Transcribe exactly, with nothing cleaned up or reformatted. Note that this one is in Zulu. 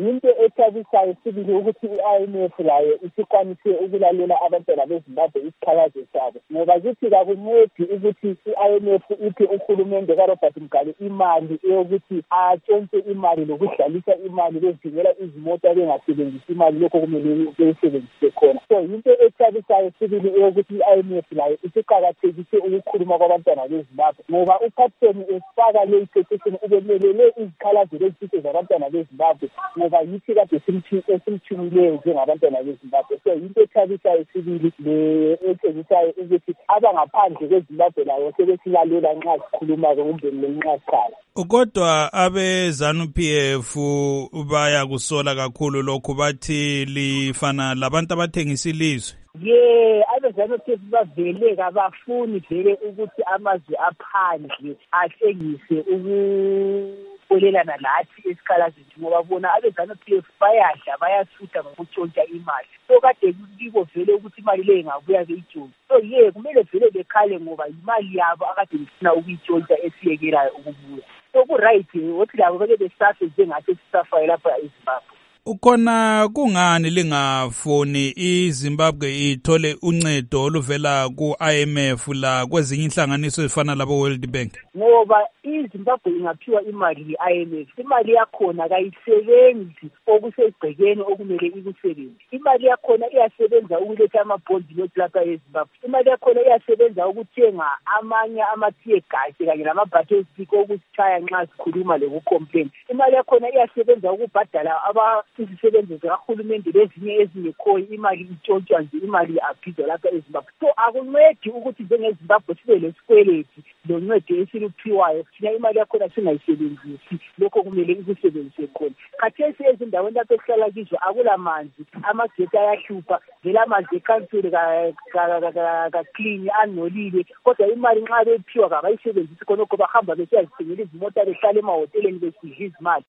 yinto ethabisayo sibili ukuthi i-I M F layo isikwanise ukulalela abantwana beZimbabwe isikhalazo sabo, ngoba kithi kakuncedi ukuthi i-I M F ithi uhulumende kaRobert Mugabe imali eyokuthi atshontshe imali lokudlalisa imali bezingela izimota bengasebenzisi imali lokho kumele beyisebenzise khona. So yinto ethabisayo sibili eyokuthi i-I M F layo isiqakathekise ukukhuluma kwabantwana beZimbabwe, ngoba uCaptain esifaka le petition ubemelele izikhalazo lezitho zabantwana beZimbabwe, ngoba yithi kade simthumileyo njengabantwana beZimbabwe. So yinto ethabisayo sibili le ethengisayo ukuthi abangaphandle kweZimbabwe layo sebesilalela nxa sikhuluma kumbe nxa sikhala. Kodwa abe ZANU P F baya kusola kakhulu lokhu, bathi lifana labantu abathengisa ilizwe. Ye abe ZANU P F bavele kabafuni vele ukuthi amazwe aphandle ahlengise ukubolelana lathi esikhalazini, ngoba bona abe ZANU P F bayadla bayasutha ngokutshontsha imali. So kade kuliko vele ukuthi imali le ingabuya ke itshontshe. So ye kumele vele bekhale ngoba imali yabo akade befuna ukuyitshontsha esiyekelayo ukubuya. So ku right ukuthi labo beke besafe njengathi sisafayo lapha eZimbabwe. Ukona kungani lingafoni iZimbabwe ithole uncedo oluvela ku-I M F la kwezinye inhlanganiso ezifana labo World Bank? Ngoba iZimbabwe ingaphiwa imali yi-I M F, imali yakhona kayisebenzi okusegcekeni okumele ikusebenzi. Imali yakhona iyasebenza ukuletha amabhondi nothi lapha eZimbabwe. Imali yakhona iyasebenza ukuthenga amanye ama-tear gas kanye nama-battle stick okusithaya nxa sikhuluma lokucomplain. Imali yakhona iyasebenza ukubhadala aba izisebenzi zikahulumende lezinye ezingekhoyo, imali itshontshwa nje, imali aphizwa lapha eZimbabwe. So akuncedi ukuthi njengeZimbabwe sibe lesikweleti loncedo esiluphiwayo thina imali yakhona singayisebenzisi lokho kumele ikusebenzise khona. Khathesi ezindaweni lapho esihlala kizo akulamanzi, amagesi ayahlupha, vele amanzi ekhansuli ka-clean anolile, kodwa imali nxa bephiwa kabayisebenzisi khonokho bahamba besiyazithengela izimota behlala emahoteleni besidla izimali.